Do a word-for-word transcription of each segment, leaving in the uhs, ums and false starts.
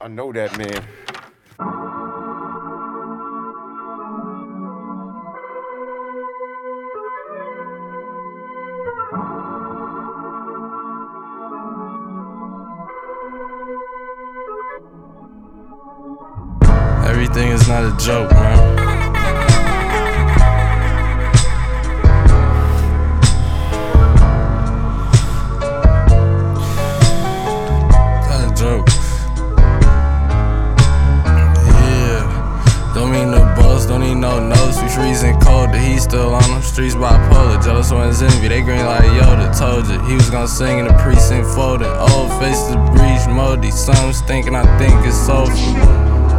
I know that, man. Everything is not a joke, man. Not a joke. Yeah. Don't mean no boast, don't need no notes. We freezing cold, the heat still on them. Streets bipolar, jealous ones envy. They green like Yoda, told you. He was gonna sing in the precinct folding. Old faces, breach, moldy. Some stinking, I think it's soulful.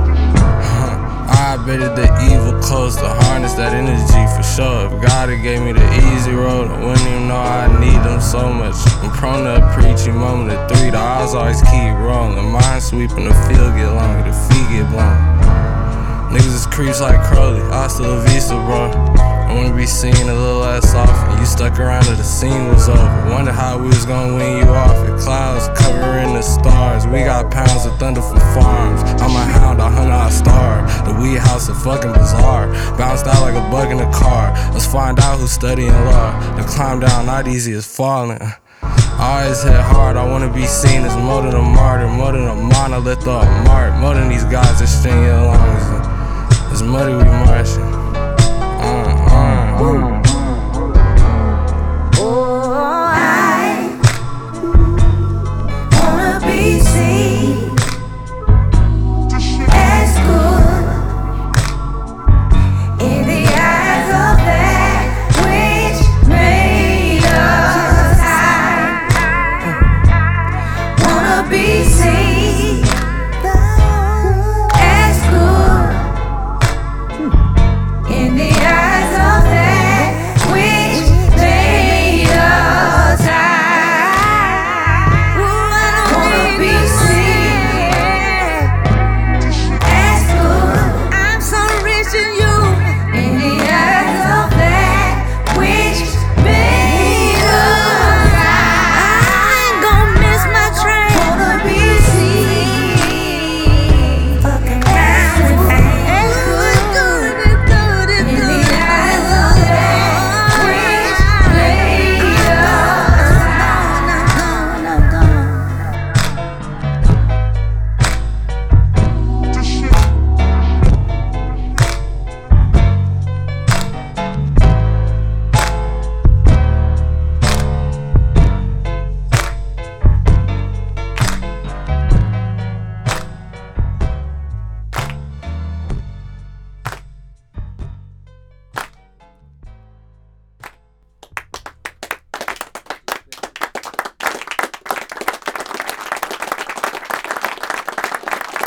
I betted the evil close to harness that energy for sure. If God had gave me the easy road, I wouldn't even know I need them so much. I'm prone to a preachy moment at three, the odds always keep rolling. Mind sweeping, the field get longer, the feet get blown. Niggas is creeps like Crowley, hasta la vista, bro. I wanna be seen a little less often. You stuck around till the scene was over. Wonder how we was gonna win you off. The clouds covering the stars. We got pounds of thunder from farms. I'm a hound, a hunter, I starve. The weed house is fucking bizarre. Bounced out like a bug in a car. Let's find out who's studying law. To climb down not easy as falling. I always hit hard, I wanna be seen as more than a martyr, more than a monolith or a mark. More than these guys that string you along. It's muddy, we marching. Uh, uh, uh.